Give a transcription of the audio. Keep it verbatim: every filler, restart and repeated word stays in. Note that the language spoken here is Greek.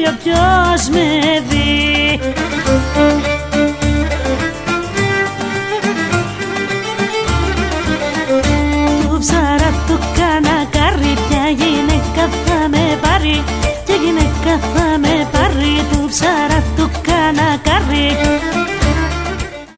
ποιος με δει. Του ψαρά του κάνα κάρι, ποια γυναίκα θα με πάρει, ποια γυναίκα θα με πάρει. Του ψαρά του κάνα κάρι.